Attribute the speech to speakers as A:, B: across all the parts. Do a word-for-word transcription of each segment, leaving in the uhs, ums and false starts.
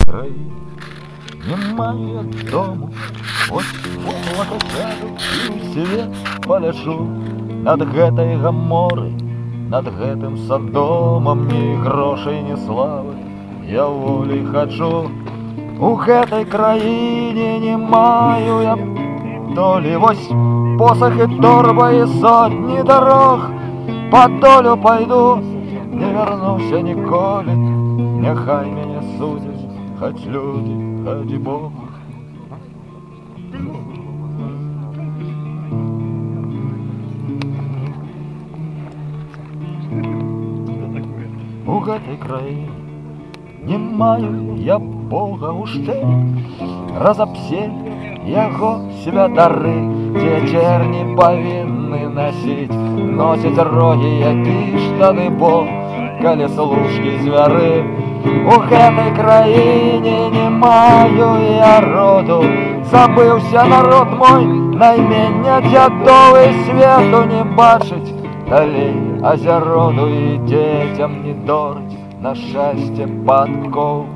A: країні немає дому, ось облака сяду і ў свет паляжу над гэтай гаморай, над гэтым садомам, ні грошай, ні славы, я волі хачу. У гэтай краіне не маю я долі, вось посах і торба і сотні дарог, па долю пайду, не вярнуся ніколі, няхай мяне судзяць, хоць людзі, хоць Бог. У гэтай краіне не маю я Бога ў штэлі, разапселі яго святары, дзе чэрні павінны насіць, носяць рогі, які ж тады Бог, калі служкі звяры. У гэтай краіне не маю я роду, забыўся народ мой, наймення дзядовы, свету не бачыць, далей азяроду і дзецям не дораць на шчасце падкоў.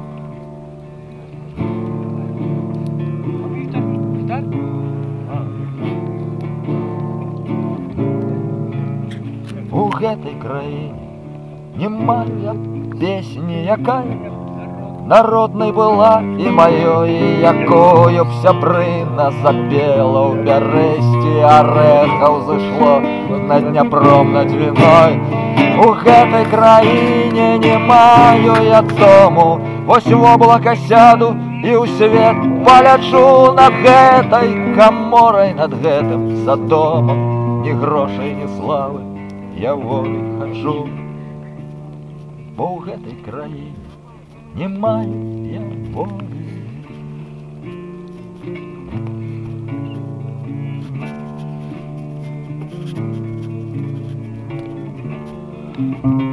A: У гэтай краіне не маю я песні, якая народнай была і маёй, якою б сябрына запела ў бярэсці, арэхаў зышло над Дняпром, над Двіной. У гэтай краіне не маю я дому, вось в облака сяду і ў свет паляджу над гэтай каморай, над гэтым садомам, ні грошай, ні славы, я волі хачу. Бо ў гэтай краіне не маю я волі.